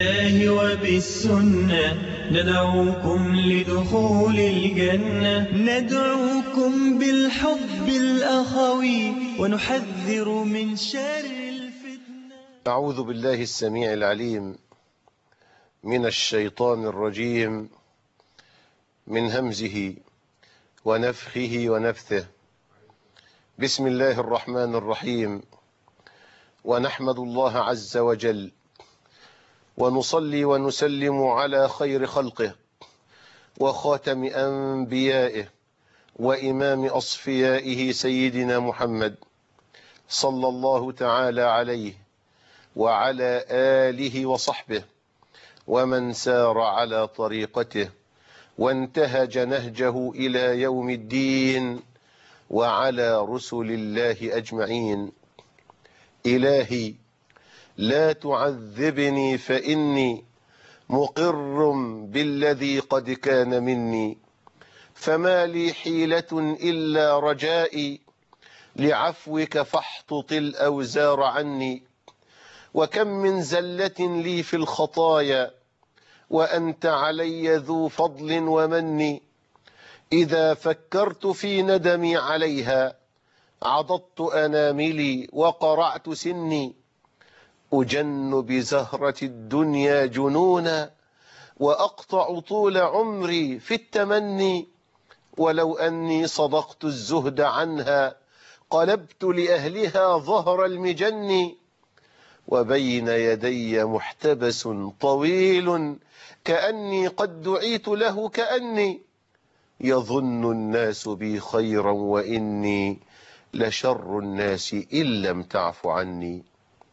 الله وبالسنة ندعوكم لدخول الجنة، ندعوكم بالحب الأخوي ونحذر من شر الفتنة. أعوذ بالله السميع العليم من الشيطان الرجيم، من همزه ونفخه ونفثه. بسم الله الرحمن الرحيم. ونحمد الله عز وجل ونصلي ونسلم على خير خلقه وخاتم أنبيائه وإمام أصفيائه سيدنا محمد صلى الله تعالى عليه وعلى آله وصحبه ومن سار على طريقته وانتهج نهجه إلى يوم الدين، وعلى رسل الله أجمعين. إلهي لا تعذبني فإني مقر بالذي قد كان مني، فما لي حيلة إلا رجائي لعفوك فاحطط الأوزار عني. وكم من زلة لي في الخطايا وأنت علي ذو فضل ومن، إذا فكرت في ندمي عليها عضضت أناملي وقرعت سني. أجن بزهرة الدنيا جنونا وأقطع طول عمري في التمني، ولو أني صدقت الزهد عنها قلبت لأهلها ظهر المجن. وبين يدي محتبس طويل كأني قد دعيت له، كأني يظن الناس بي خيرا وإني لشر الناس إن لم تعف عني.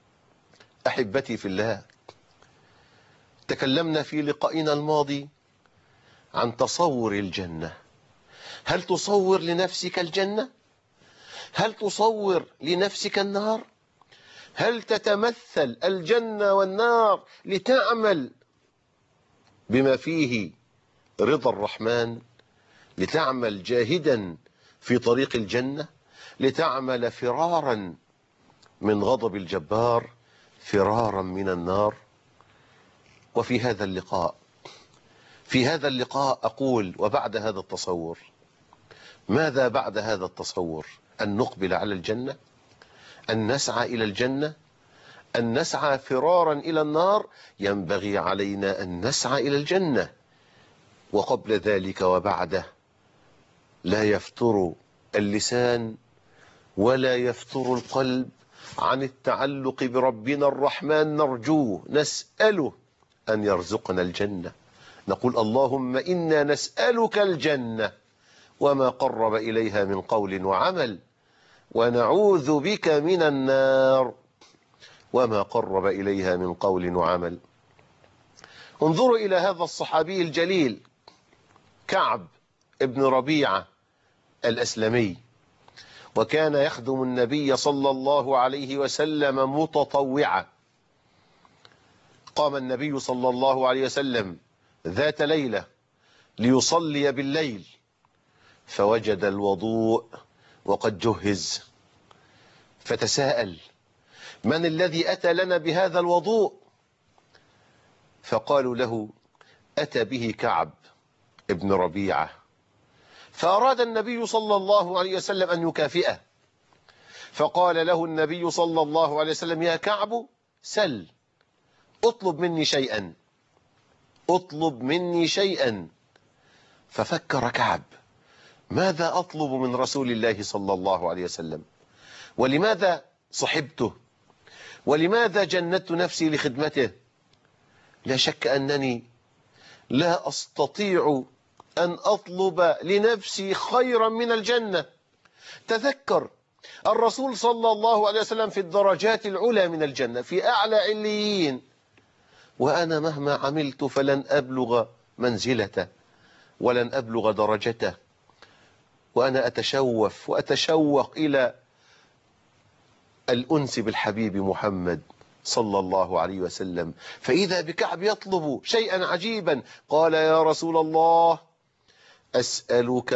أحبتي في الله، تكلمنا في لقائنا الماضي عن تصور الجنة. هل تصور لنفسك الجنة؟ هل تصور لنفسك النار؟ هل تتمثل الجنة والنار لتعمل بما فيه رضا الرحمن، لتعمل جاهدا في طريق الجنة، لتعمل فرارا من غضب الجبار، فرارا من النار؟ وفي هذا اللقاء أقول: وبعد هذا التصور ماذا بعد هذا التصور؟ أن نقبل على الجنة، أن نسعى إلى الجنة، أن نسعى فرارا إلى النار. ينبغي علينا أن نسعى إلى الجنة، وقبل ذلك وبعده لا يفتر اللسان ولا يفتر القلب عن التعلق بربنا الرحمن. نرجوه، نسأله أن يرزقنا الجنة. نقول: اللهم إنا نسألك الجنة وما قرب إليها من قول وعمل، ونعوذ بك من النار وما قرب إليها من قول وعمل. انظروا إلى هذا الصحابي الجليل كعب ابن ربيعة الأسلمي، وكان يخدم النبي صلى الله عليه وسلم متطوعا. قام النبي صلى الله عليه وسلم ذات ليلة ليصلي بالليل، فوجد الوضوء وقد جهز، فتساءل: من الذي أتى لنا بهذا الوضوء؟ فقالوا له: أتى به كعب ابن ربيعة. فأراد النبي صلى الله عليه وسلم أن يكافئه، فقال له النبي صلى الله عليه وسلم: يا كعب، سل، اطلب مني شيئا، اطلب مني شيئا. ففكر كعب: ماذا أطلب من رسول الله صلى الله عليه وسلم؟ ولماذا صحبته؟ ولماذا جندت نفسي لخدمته؟ لا شك أنني لا أستطيع أن أطلب لنفسي خيرا من الجنة. تذكر الرسول صلى الله عليه وسلم في الدرجات العلى من الجنة، في أعلى عليين، وأنا مهما عملت فلن أبلغ منزلته ولن أبلغ درجته، وأنا أتشوف وأتشوق إلى الأنس بالحبيب محمد صلى الله عليه وسلم. فإذا بكعب يطلب شيئا عجيبا، قال: يا رسول الله، أسألك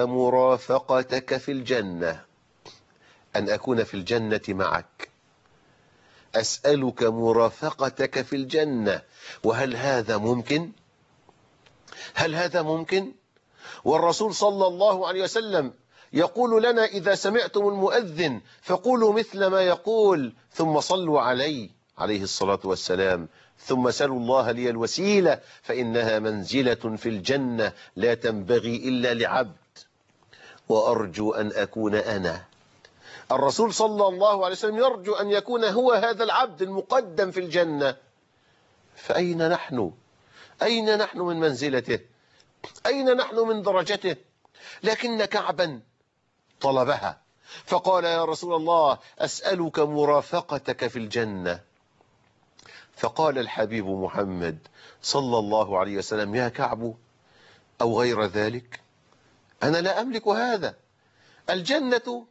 مرافقتك في الجنة، أن أكون في الجنة معك، أسألك مرافقتك في الجنة. وهل هذا ممكن؟ هل هذا ممكن؟ والرسول صلى الله عليه وسلم يقول لنا: إذا سمعتم المؤذن فقولوا مثل ما يقول ثم صلوا عليه الصلاة والسلام، ثم سلوا الله لي الوسيلة فإنها منزلة في الجنة لا تنبغي إلا لعبد، وأرجو أن أكون أنا. الرسول صلى الله عليه وسلم يرجو أن يكون هو هذا العبد المقدم في الجنة. فأين نحن؟ أين نحن من منزلته؟ أين نحن من درجته؟ لكن كعبا طلبها فقال: يا رسول الله أسألك مرافقتك في الجنة. فقال الحبيب محمد صلى الله عليه وسلم: يا كعب أو غير ذلك؟ أنا لا أملك هذا. الجنة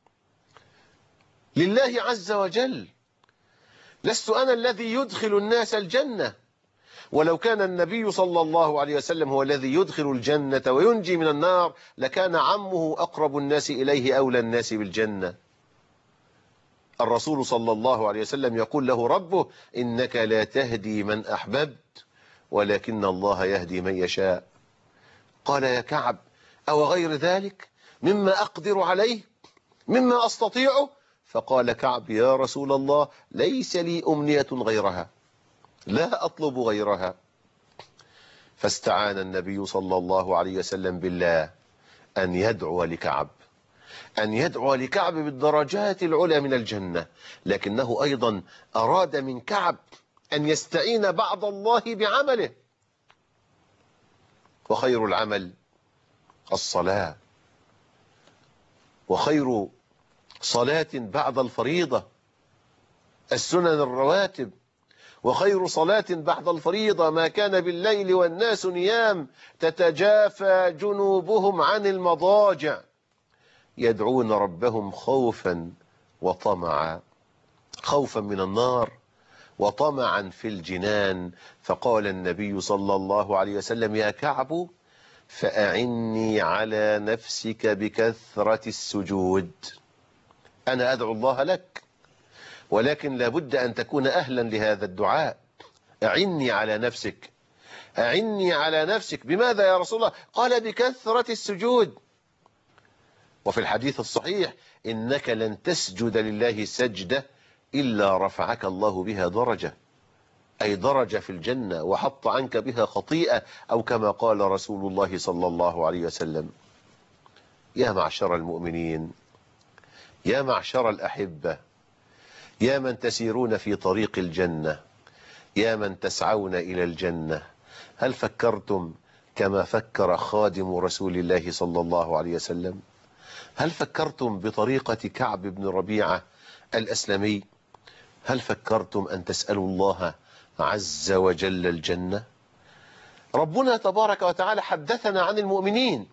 لله عز وجل، لست أنا الذي يدخل الناس الجنة. ولو كان النبي صلى الله عليه وسلم هو الذي يدخل الجنة وينجي من النار لكان عمه أقرب الناس إليه أولى الناس بالجنة. الرسول صلى الله عليه وسلم يقول له ربه: إنك لا تهدي من أحببت ولكن الله يهدي من يشاء. قال: يا كعب أو غير ذلك مما أقدر عليه، مما أستطيعه؟ فقال كعب: يا رسول الله ليس لي أمنية غيرها، لا أطلب غيرها. فاستعان النبي صلى الله عليه وسلم بالله أن يدعو لكعب، أن يدعو لكعب بالدرجات العلى من الجنة، لكنه أيضا أراد من كعب أن يستعين بعد الله بعمله. وخير العمل الصلاة، وخير صلاة بعد الفريضة السنن الرواتب، وخير صلاة بعد الفريضة ما كان بالليل والناس نيام تتجافى جنوبهم عن المضاجع يدعون ربهم خوفا وطمعا، خوفا من النار وطمعا في الجنان. فقال النبي صلى الله عليه وسلم: يا كعب فأعني على نفسك بكثرة السجود. أنا أدعو الله لك، ولكن لابد أن تكون أهلا لهذا الدعاء. أعني على نفسك، أعني على نفسك. بماذا يا رسول الله؟ قال: بكثرة السجود. وفي الحديث الصحيح: إنك لن تسجد لله سجدة إلا رفعك الله بها درجة، أي درجة في الجنة، وحط عنك بها خطيئة، أو كما قال رسول الله صلى الله عليه وسلم. يا معشر المؤمنين، يا معشر الأحبة، يا من تسيرون في طريق الجنة، يا من تسعون إلى الجنة، هل فكرتم كما فكر خادم رسول الله صلى الله عليه وسلم؟ هل فكرتم بطريقة كعب بن ربيعة الأسلمي؟ هل فكرتم أن تسألوا الله عز وجل الجنة؟ ربنا تبارك وتعالى حدثنا عن المؤمنين: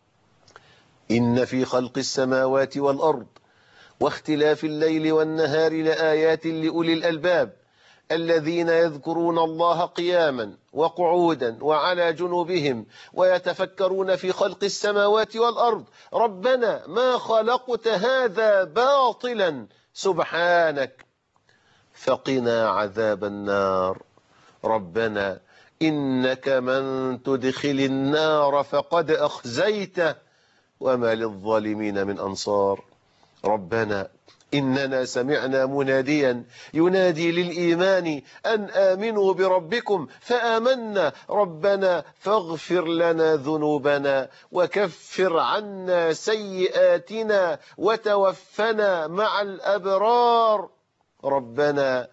إن في خلق السماوات والأرض واختلاف الليل والنهار لآيات لأولي الألباب الذين يذكرون الله قياما وقعودا وعلى جنوبهم ويتفكرون في خلق السماوات والأرض ربنا ما خلقت هذا باطلا سبحانك فقنا عذاب النار ربنا إنك من تدخل النار فقد أخزيته وما للظالمين من أنصار ربنا إننا سمعنا مناديا ينادي للإيمان أن آمنوا بربكم فآمنا ربنا فاغفر لنا ذنوبنا وكفر عنا سيئاتنا وتوفنا مع الأبرار ربنا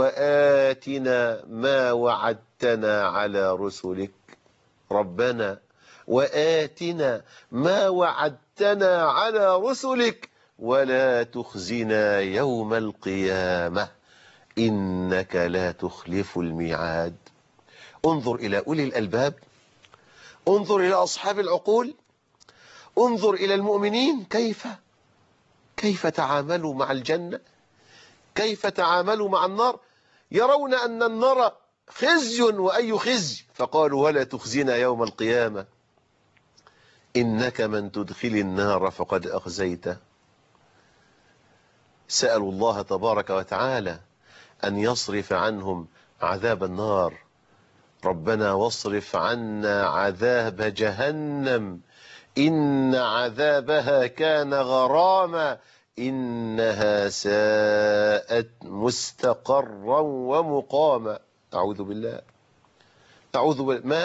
وآتنا ما وعدتنا على رسلك ربنا وآتنا ما وعدتنا على رسلك ولا تخزنا يوم القيامة إنك لا تخلف الميعاد. انظر إلى أولي الألباب، انظر إلى أصحاب العقول، انظر إلى المؤمنين كيف تعاملوا مع الجنة، كيف تعاملوا مع النار. يرون أن النار خزي وأي خزي فقالوا ولا تخزنا يوم القيامة إنك من تدخل النار فقد أخزيته. سألوا الله تبارك وتعالى أن يصرف عنهم عذاب النار. ربنا واصرف عنا عذاب جهنم إن عذابها كان غراما إنها ساءت مستقرا ومقاما. أعوذ بالله. أعوذ بالله. ما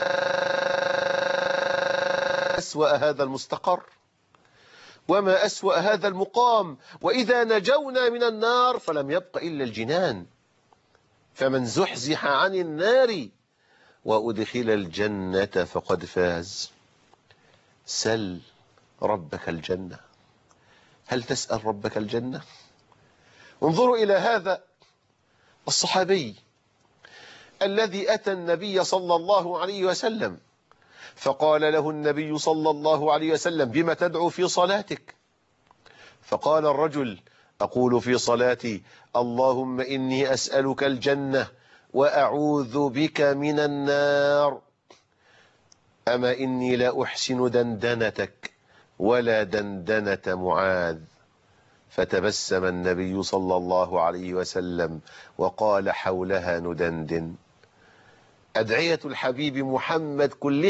أسوأ هذا المستقر وما أسوأ هذا المقام. وإذا نجونا من النار فلم يبق إلا الجنان. فمن زحزح عن النار وأدخل الجنة فقد فاز. سل ربك الجنة. هل تسأل ربك الجنة؟ انظروا إلى هذا الصحابي الذي أتى النبي صلى الله عليه وسلم فقال له النبي صلى الله عليه وسلم: بما تدعو في صلاتك؟ فقال الرجل: أقول في صلاتي: اللهم إني أسألك الجنة وأعوذ بك من النار. أما إني لا أحسن دندنتك ولا دندنة معاذ. فتبسم النبي صلى الله عليه وسلم وقال: حولها ندندن. أدعية الحبيب محمد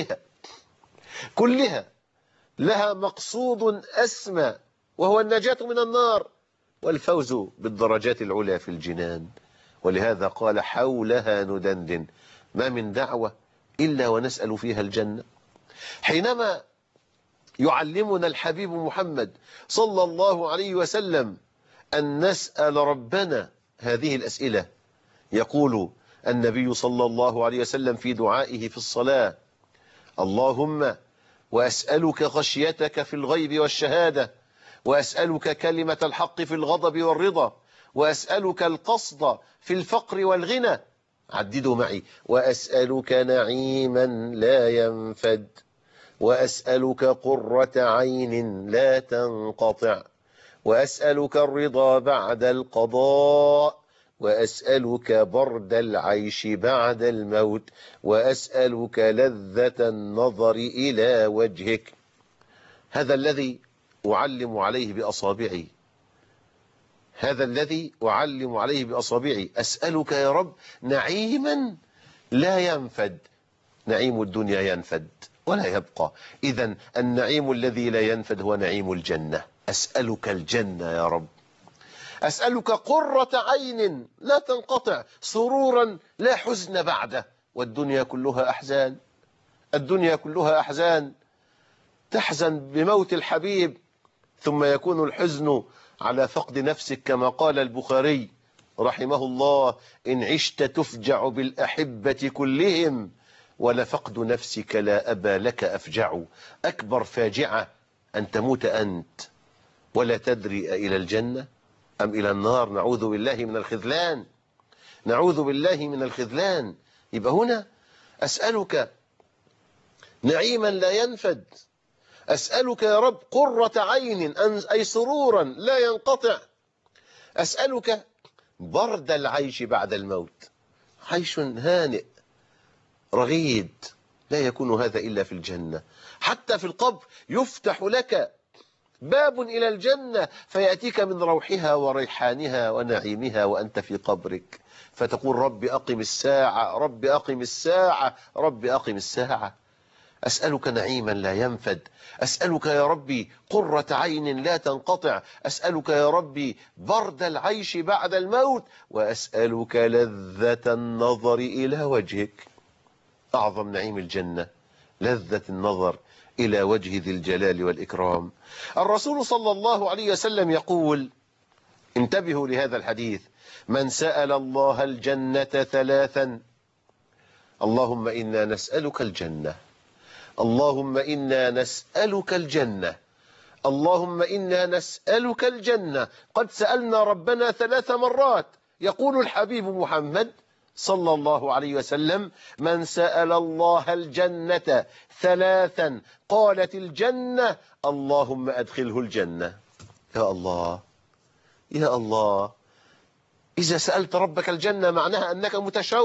كلها لها مقصود أسمى، وهو النجاة من النار والفوز بالدرجات العلى في الجنان. ولهذا قال: حولها ندندن. ما من دعوة إلا ونسأل فيها الجنة. حينما يعلمنا الحبيب محمد صلى الله عليه وسلم أن نسأل ربنا هذه الأسئلة، يقول النبي صلى الله عليه وسلم في دعائه في الصلاة: اللهم وأسألك خشيتك في الغيب والشهادة، وأسألك كلمة الحق في الغضب والرضا، وأسألك القصد في الفقر والغنى. عددوا معي: وأسألك نعيما لا ينفد، وأسألك قرة عين لا تنقطع، وأسألك الرضا بعد القضاء، وأسألك برد العيش بعد الموت، وأسألك لذة النظر إلى وجهك. هذا الذي أعلم عليه بأصابعي، هذا الذي أعلم عليه بأصابعي. أسألك يا رب نعيما لا ينفد. نعيم الدنيا ينفد ولا يبقى، إذن النعيم الذي لا ينفد هو نعيم الجنة. أسألك الجنة يا رب. أسألك قرة عين لا تنقطع، سرورا لا حزن بعده. والدنيا كلها أحزان، الدنيا كلها أحزان. تحزن بموت الحبيب ثم يكون الحزن على فقد نفسك، كما قال البخاري رحمه الله: إن عشت تفجع بالأحبة كلهم، ولفقد نفسك لا أبا لك أفجع. أكبر فاجعة أن تموت أنت ولا تدري إلى الجنة أم إلى النار. نعوذ بالله من الخذلان، نعوذ بالله من الخذلان. يبقى هنا أسألك نعيما لا ينفد، أسألك يا رب قرة عين أي سرورا لا ينقطع، أسألك برد العيش بعد الموت، عيش هانئ رغيد لا يكون هذا إلا في الجنة. حتى في القبر يفتح لك باب إلى الجنة فيأتيك من روحها وريحانها ونعيمها وأنت في قبرك، فتقول: رب أقم الساعة، رب أقم الساعة، رب أقم الساعة. أسألك نعيما لا ينفد، أسألك يا ربي قرة عين لا تنقطع، أسألك يا ربي برد العيش بعد الموت، وأسألك لذة النظر إلى وجهك. أعظم نعيم الجنة لذة النظر إلى وجه ذي الجلال والإكرام. الرسول صلى الله عليه وسلم يقول، انتبهوا لهذا الحديث: من سأل الله الجنة ثلاثا: اللهم إنا نسألك الجنة، اللهم إنا نسألك الجنة، اللهم إنا نسألك الجنة. قد سألنا ربنا 3 مرات. يقول الحبيب محمد صلى الله عليه وسلم: من سأل الله الجنة 3 قالت الجنة اللهم أدخله الجنة. يا الله يا الله، إذا سألت ربك الجنة معناها أنك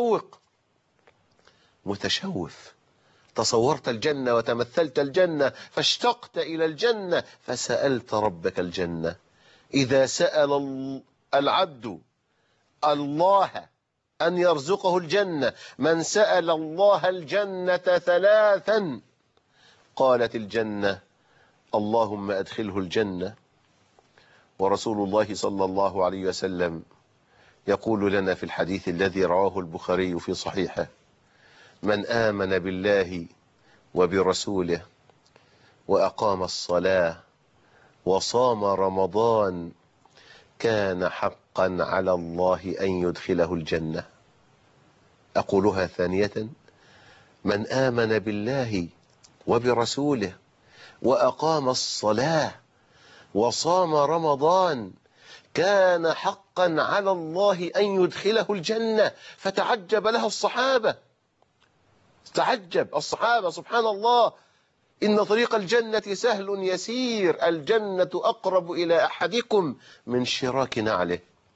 متشوف، تصورت الجنة وتمثلت الجنة فاشتقت إلى الجنة فسألت ربك الجنة. إذا سأل العبد الله أن يرزقه الجنة. من سأل الله الجنة ثلاثا قالت الجنة اللهم أدخله الجنة. ورسول الله صلى الله عليه وسلم يقول لنا في الحديث الذي رواه البخاري في صحيحه: من آمن بالله وبرسوله وأقام الصلاة وصام رمضان كان حقا على الله أن يدخله الجنة. أقولها ثانية: من آمن بالله وبرسوله وأقام الصلاة وصام رمضان كان حقا على الله أن يدخله الجنة. فتعجب لها الصحابة، تعجب الصحابة: سبحان الله، إن طريق الجنة سهل يسير، الجنة أقرب إلى أحدكم من شراك نعله.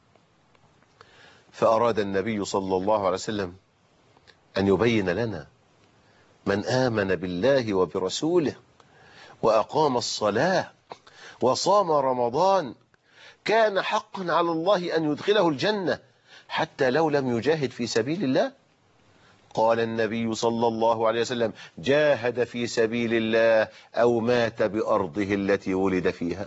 فأراد النبي صلى الله عليه وسلم أن يبين لنا: من آمن بالله وبرسوله وأقام الصلاة وصام رمضان كان حقا على الله أن يدخله الجنة حتى لو لم يجاهد في سبيل الله. قال النبي صلى الله عليه وسلم: جاهد في سبيل الله أو مات بأرضه التي ولد فيها.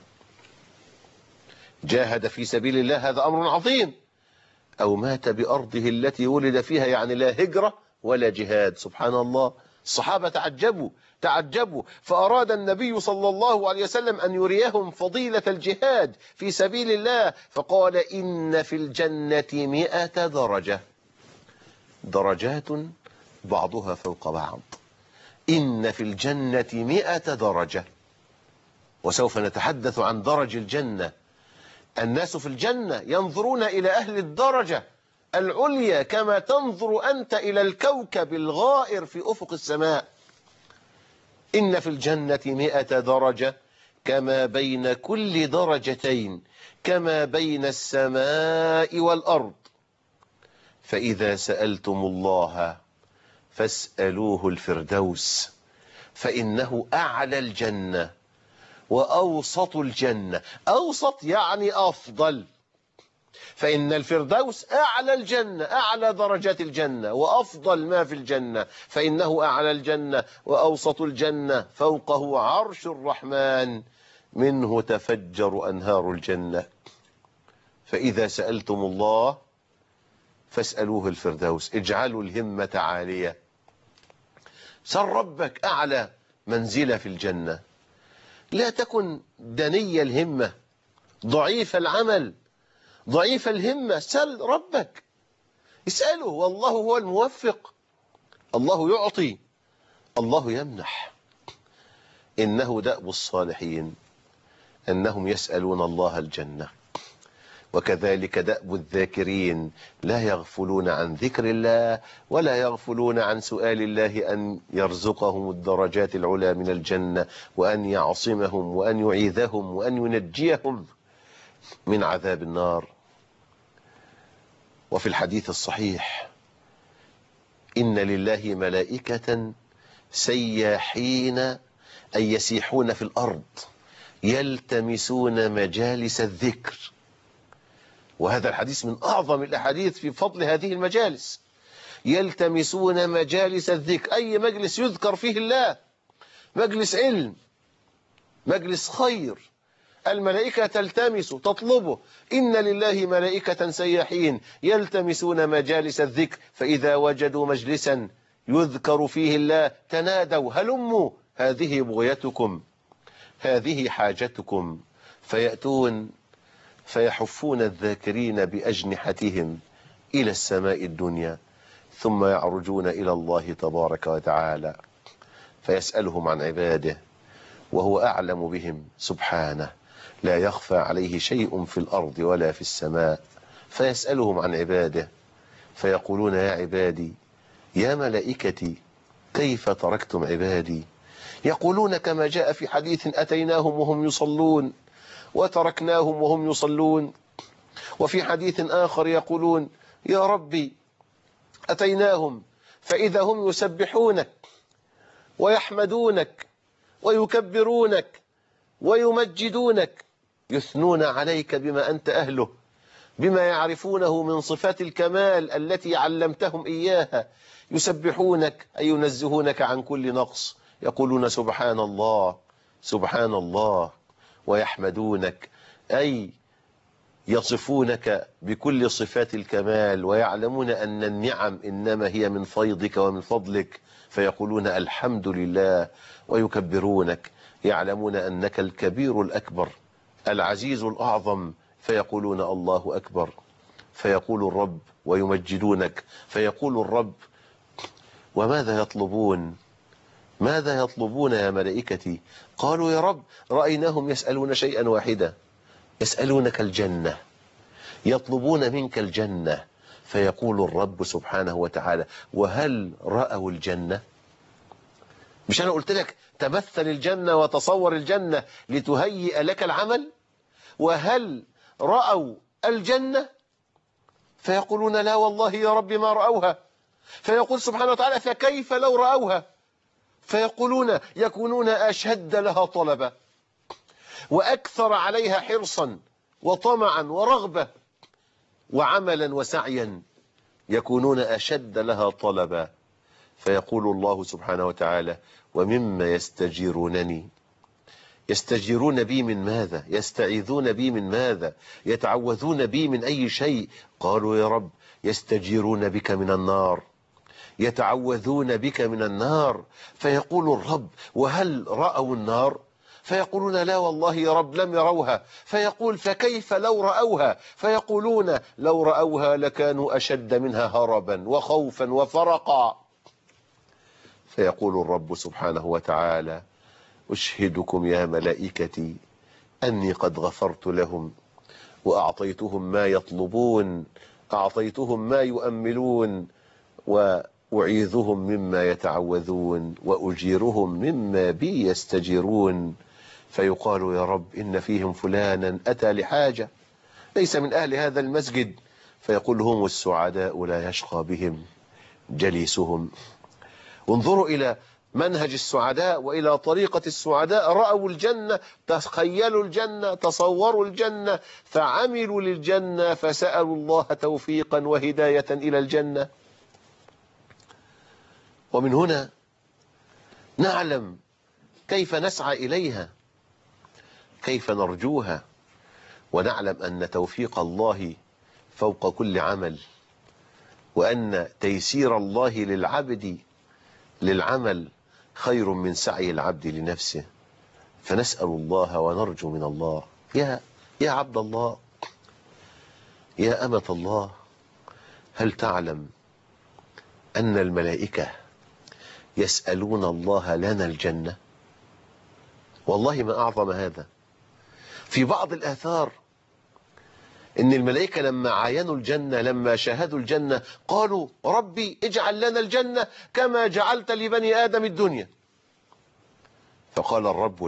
جاهد في سبيل الله هذا أمر عظيم، أو مات بأرضه التي ولد فيها، يعني لا هجرة ولا جهاد. سبحان الله، الصحابة تعجبوا. فأراد النبي صلى الله عليه وسلم أن يريهم فضيلة الجهاد في سبيل الله، فقال: إن في الجنة 100 درجة، درجات بعضها فوق بعض. إن في الجنة 100 درجة. وسوف نتحدث عن درج الجنة. الناس في الجنة ينظرون إلى أهل الدرجة العليا كما تنظر أنت إلى الكوكب الغائر في أفق السماء. إن في الجنة 100 درجة كما بين كل درجتين كما بين السماء والأرض. فإذا سألتم الله فاسألوه الفردوس، فإنه أعلى الجنة وأوسط الجنة. أوسط يعني أفضل، فإن الفردوس أعلى الجنة، أعلى درجات الجنة، وأفضل ما في الجنة، فإنه أعلى الجنة وأوسط الجنة، فوقه عرش الرحمن منه تفجر أنهار الجنة. فإذا سألتم الله فاسألوه الفردوس. اجعلوا الهمة عالية، سل ربك أعلى منزلة في الجنة. لا تكن دني الهمة، ضعيف العمل، ضعيف الهمة. سل ربك، اسأله، والله هو الموفق. الله يعطي، الله يمنح. إنه دأب الصالحين أنهم يسألون الله الجنة، وكذلك دأب الذاكرين لا يغفلون عن ذكر الله ولا يغفلون عن سؤال الله أن يرزقهم الدرجات العلى من الجنة، وأن يعصمهم وأن يعيذهم وأن ينجيهم من عذاب النار. وفي الحديث الصحيح: إن لله ملائكة سياحين، أي يسيحون في الأرض يلتمسون مجالس الذكر. وهذا الحديث من أعظم الأحاديث في فضل هذه المجالس. يلتمسون مجالس الذكر، أي مجلس يذكر فيه الله، مجلس علم، مجلس خير، الملائكة تلتمس تطلبه. إن لله ملائكة سياحين يلتمسون مجالس الذكر، فإذا وجدوا مجلسا يذكر فيه الله تنادوا هلموا، هذه بغيتكم، هذه حاجتكم، فيأتون فيحفون الذاكرين بأجنحتهم إلى السماء الدنيا، ثم يعرجون إلى الله تبارك وتعالى فيسألهم عن عباده وهو أعلم بهم سبحانه، لا يخفى عليه شيء في الأرض ولا في السماء. فيسألهم عن عباده فيقولون: يا عبادي، يا ملائكتي، كيف تركتم عبادي؟ يقولون كما جاء في حديث: أتيناهم وهم يصلون وتركناهم وهم يصلون. وفي حديث آخر يقولون: يا ربي، أتيناهم فإذا هم يسبحونك ويحمدونك ويكبرونك ويمجدونك، يثنون عليك بما أنت أهله، بما يعرفونه من صفات الكمال التي علمتهم إياها، يسبحونك أي ينزهونك عن كل نقص، يقولون سبحان الله سبحان الله، ويحمدونك أي يصفونك بكل صفات الكمال، ويعلمون أن النعم إنما هي من فيضك ومن فضلك، فيقولون الحمد لله، ويكبرونك، يعلمون أنك الكبير الأكبر العزيز الأعظم، فيقولون الله أكبر. فيقول الرب ويمجدونك، فيقول الرب وماذا يطلبون؟ ماذا يطلبون يا ملائكتي؟ قالوا يا رب رأيناهم يسألون شيئا واحدا، يسألونك الجنة، يطلبون منك الجنة. فيقول الرب سبحانه وتعالى وهل رأوا الجنة؟ مش أنا قلت لك تمثل الجنة وتصور الجنة لتهيئ لك العمل؟ وهل رأوا الجنة؟ فيقولون لا والله يا رب ما رأوها. فيقول سبحانه وتعالى فكيف لو رأوها؟ فيقولون يكونون أشد لها طلبا وأكثر عليها حرصا وطمعا ورغبة وعملا وسعيا، يكونون أشد لها طلبا. فيقول الله سبحانه وتعالى ومما يستجيرونني، يستجيرون بي من ماذا؟ يستعيذون بي من ماذا؟ يتعوذون بي من أي شيء؟ قالوا يا رب يستجيرون بك من النار، يتعوذون بك من النار. فيقول الرب وهل رأوا النار؟ فيقولون لا والله يا رب لم يروها. فيقول فكيف لو رأوها؟ فيقولون لو رأوها لكانوا أشد منها هربا وخوفا وفرقا. فيقول الرب سبحانه وتعالى أشهدكم يا ملائكتي أني قد غفرت لهم وأعطيتهم ما يطلبون، أعطيتهم ما يؤملون، وأعيذهم مما يتعوذون، وأجيرهم مما بي يستجيرون. فيقال يا رب إن فيهم فلانا أتى لحاجة ليس من أهل هذا المسجد، فيقول هم السعداء لا يشقى بهم جليسهم. انظروا إلى منهج السعداء وإلى طريقة السعداء، رأوا الجنة، تخيلوا الجنة، تصوروا الجنة، فعملوا للجنة، فسألوا الله توفيقا وهداية إلى الجنة. ومن هنا نعلم كيف نسعى إليها، كيف نرجوها، ونعلم أن توفيق الله فوق كل عمل، وأن تيسير الله للعبد للعمل خير من سعي العبد لنفسه. فنسأل الله ونرجو من الله. يا عبد الله، يا أمة الله، هل تعلم أن الملائكة يسألون الله لنا الجنة؟ والله ما أعظم هذا. في بعض الآثار إن الملائكة لما عاينوا الجنة، لما شاهدوا الجنة، قالوا ربي اجعل لنا الجنة كما جعلت لبني آدم الدنيا. فقال الرب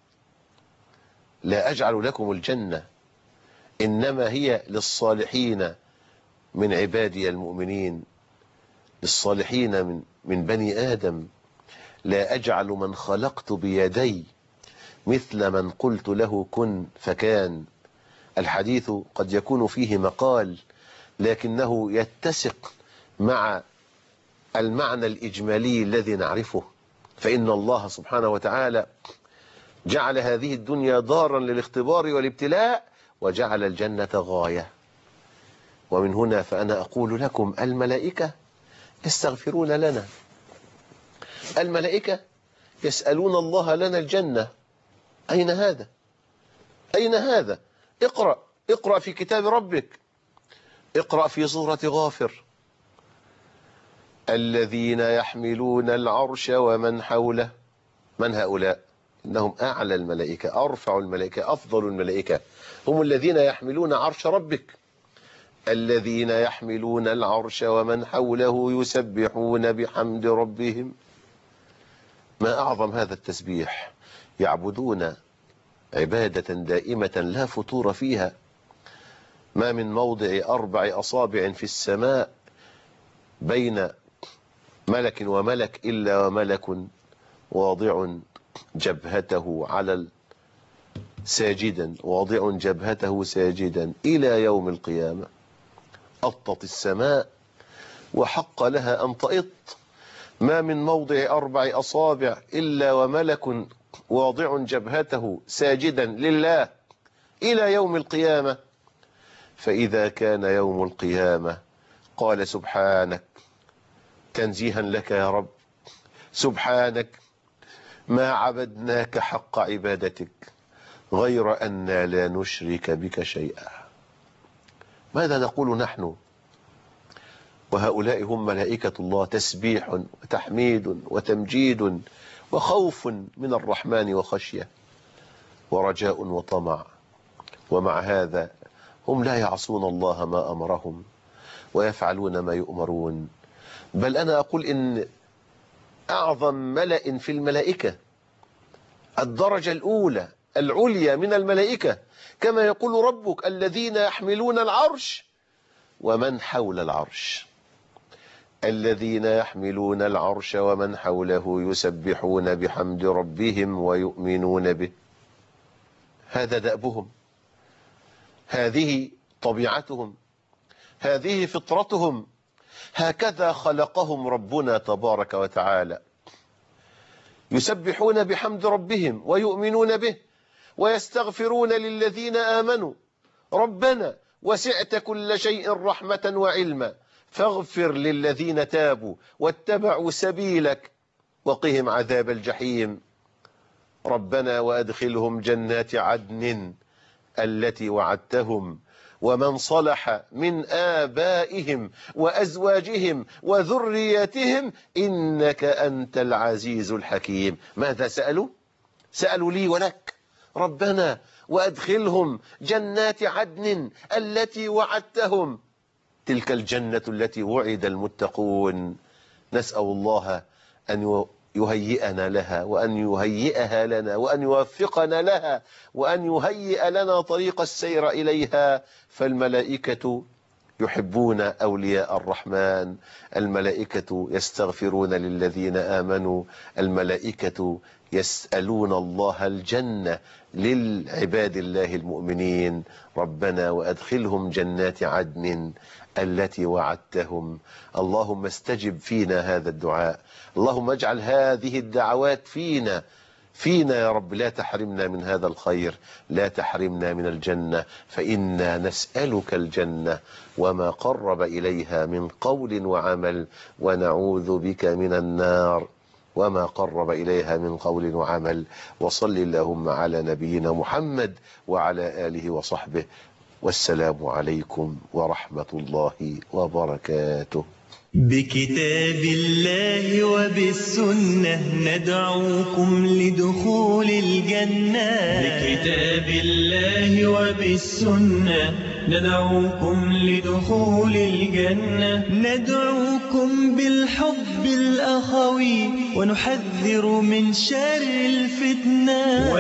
لا أجعل لكم الجنة، إنما هي للصالحين من عبادي المؤمنين، للصالحين من بني آدم. لا أجعل من خلقت بيدي مثل من قلت له كن فكان. الحديث قد يكون فيه مقال، لكنه يتسق مع المعنى الإجمالي الذي نعرفه. فإن الله سبحانه وتعالى جعل هذه الدنيا دارا للاختبار والابتلاء، وجعل الجنة غاية. ومن هنا فأنا أقول لكم الملائكة يستغفرون لنا، الملائكة يسألون الله لنا الجنة. أين هذا؟ أين هذا؟ اقرأ في كتاب ربك، اقرأ في سورة غافر. الذين يحملون العرش ومن حوله. من هؤلاء؟ إنهم أعلى الملائكة، أرفع الملائكة، أفضل الملائكة، هم الذين يحملون عرش ربك. الذين يحملون العرش ومن حوله يسبحون بحمد ربهم. ما أعظم هذا التسبيح. يعبدون عبادة دائمة لا فتور فيها. ما من موضع 4 أصابع في السماء بين ملك وملك إلا وملك واضع جبهته على ساجدا واضع جبهته ساجدا إلى يوم القيامة. أطت السماء وحق لها أن تئط، ما من موضع 4 أصابع إلا وملك واضع جبهته ساجدا لله إلى يوم القيامة. فإذا كان يوم القيامة قال سبحانك، تنزيها لك يا رب، سبحانك ما عبدناك حق عبادتك غير أننا لا نشرك بك شيئا. ماذا نقول نحن وهؤلاء هم ملائكة الله؟ تسبيح وتحميد وتمجيد وخوف من الرحمن وخشية ورجاء وطمع، ومع هذا هم لا يعصون الله ما أمرهم ويفعلون ما يؤمرون. بل أنا أقول إن أعظم ملأ في الملائكة، الدرجة الأولى العليا من الملائكة، كما يقول ربك الذين يحملون العرش ومن حول العرش، الذين يحملون العرش ومن حوله يسبحون بحمد ربهم ويؤمنون به. هذا دأبهم، هذه طبيعتهم، هذه فطرتهم، هكذا خلقهم ربنا تبارك وتعالى. يسبحون بحمد ربهم ويؤمنون به ويستغفرون للذين آمنوا ربنا وسعت كل شيء رحمة وعلما فاغفر للذين تابوا واتبعوا سبيلك وقهم عذاب الجحيم. ربنا وأدخلهم جنات عدن التي وعدتهم ومن صلح من آبائهم وأزواجهم وذرياتهم إنك أنت العزيز الحكيم. ماذا سألوا؟ سألوا لي ولك، ربنا وأدخلهم جنات عدن التي وعدتهم، تلك الجنة التي وعد المتقون. نسأل الله أن يهيئنا لها وأن يهيئها لنا وأن يوفقنا لها وأن يهيئ لنا طريق السير إليها. فالملائكة يحبون أولياء الرحمن، الملائكة يستغفرون للذين آمنوا، الملائكة يسألون الله الجنة للعباد الله المؤمنين. ربنا وأدخلهم جنات عدن التي وعدتهم. اللهم استجب فينا هذا الدعاء، اللهم اجعل هذه الدعوات فينا يا رب، لا تحرمنا من هذا الخير، لا تحرمنا من الجنة، فإنا نسألك الجنة وما قرب إليها من قول وعمل، ونعوذ بك من النار وما قرب إليها من قول وعمل. وصل اللهم على نبينا محمد وعلى آله وصحبه، والسلام عليكم ورحمة الله وبركاته. بكتاب الله وبالسنة ندعوكم لدخول الجنة. بكتاب الله وبالسنة ندعوكم لدخول الجنة. ندعوكم بالحب الأخوي ونحذر من شر الفتنة.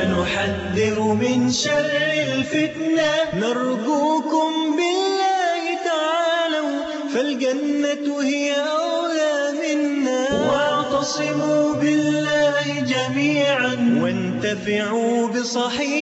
نرجوكم بالله تعالوا فالجنة هي أولى منا. واعتصموا بالله جميعا وانتفعوا بصحيح